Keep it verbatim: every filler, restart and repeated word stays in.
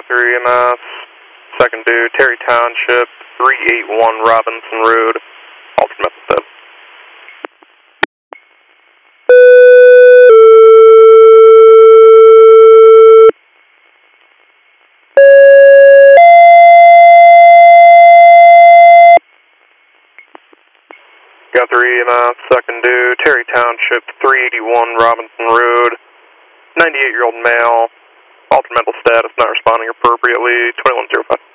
three M S, second due, Terry Township, three eighty-one Robinson Road, alternate step. Got three M S, second due, Terry Township, three eighty-one Robinson Road, ninety-eight-year-old male, altered mental status, not responding appropriately, twenty-one oh five.